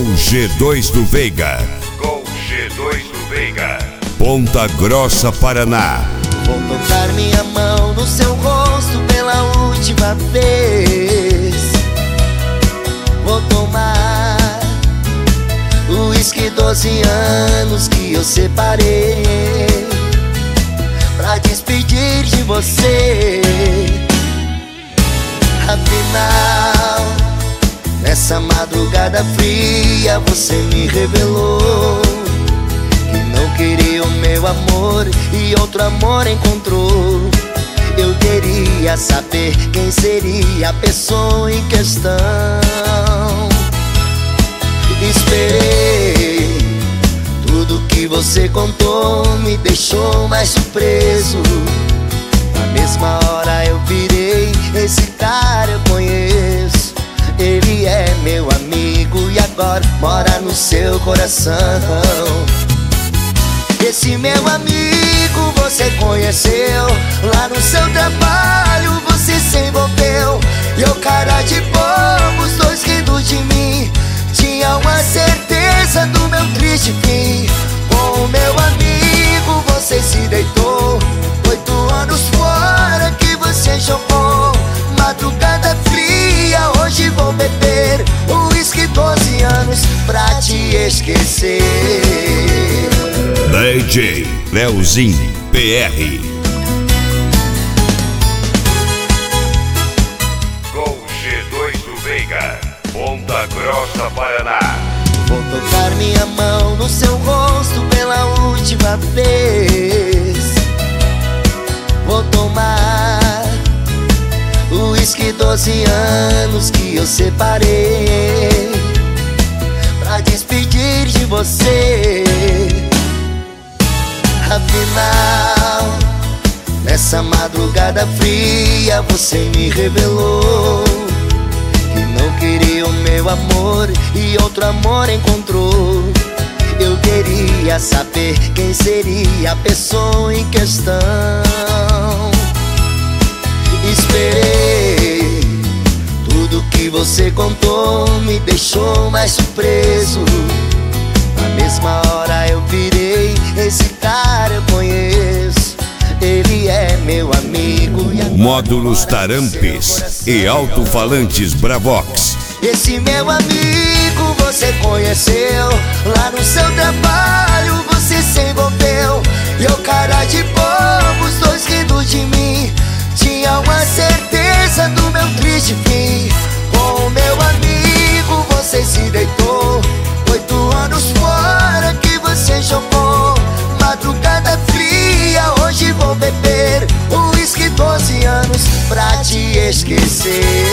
Gol G2 do Veiga. Gol G2 do Veiga. Ponta Grossa, Paraná. Vou tocar minha mão no seu rosto pela última vez. Vou tomar o uísque 12 anos que eu separei pra despedir de você. Afinal, nessa madrugada fria você me revelou que não queria o meu amor e outro amor encontrou. Eu queria saber quem seria a pessoa em questão. Esperei, tudo que você contou me deixou mais surpreso. Na mesma hora eu virei, esse cara eu conheço. Ele é meu amigo e agora mora no seu coração. Esse meu amigo você conheceu lá no seu trabalho, você se envolveu. E o cara de bobo, os dois rindo de mim, tinha uma certeza do meu triste fim. Com o meu amigo você se deitou, 8 anos fora que você jogou. Madrugada fria, hoje vou beber o uísque 12 anos pra te esquecer. DJ Leozinho PR. Gol G2 do Veiga, Ponta Grossa, Paraná. Vou tocar minha mão no seu rosto pela última vez. Vou tomar o uísque 12 anos que eu separei pra despedir de você. Afinal, nessa madrugada fria você me revelou que não queria o meu amor e outro amor encontrou. Eu queria saber quem seria a pessoa em questão. Esperei, tudo que você contou me deixou mais surpreso. Na mesma hora eu virei, esse cara eu conheço. Ele é meu amigo e Módulos Tarampes e alto-falantes Bravox. esse meu amigo você conheceu lá no seu trabalho, você se envolveu. E o cara de bobo, os dois rindo de mim, tinha uma certeza do meu triste fim. Com o meu amigo você se deitou, 8 anos fora que você jogou. Madrugada fria, hoje vou beber o uísque 12 anos pra te esquecer.